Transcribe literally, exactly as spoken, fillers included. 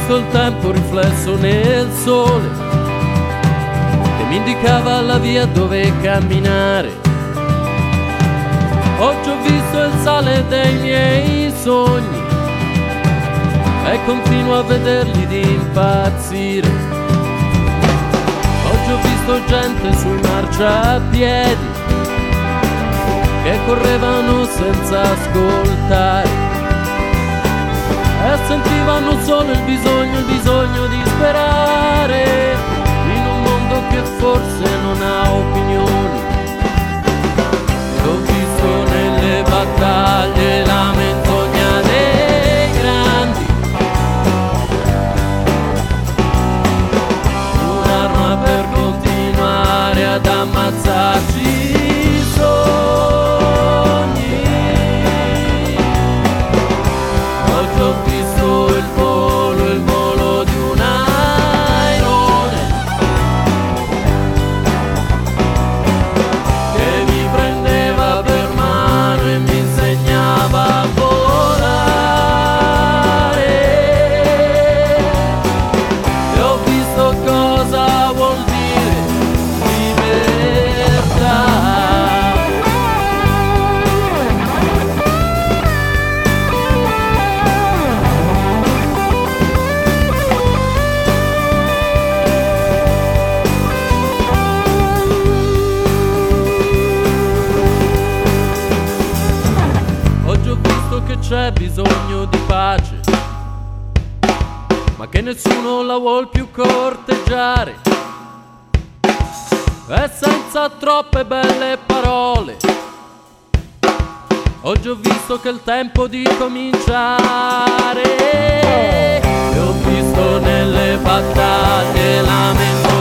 visto il tempo riflesso nel sole che mi indicava la via dove camminare. Oggi ho visto il sale dei miei sogni e continuo a vederli di impazzire. Oggi ho visto gente sui marciapiedi che correvano senza ascoltare e sentivano solo il bisogno, il bisogno di sperare in un mondo che forse non ha opinioni. Ho visto nelle battaglie la menzogna dei grandi, un'arma per continuare ad ammazzarci i sogni. Oggi ho visto il volo, il volo di un airone che mi prendeva per mano e mi insegnava a volare. E ho visto cosa vuol dire libertà. Oggi ho visto che c'è bisogno di pace, ma che nessuno la vuol più corteggiare, e senza troppe belle parole. Oggi ho visto che è il tempo di cominciare, e ho visto nelle battaglie la memoria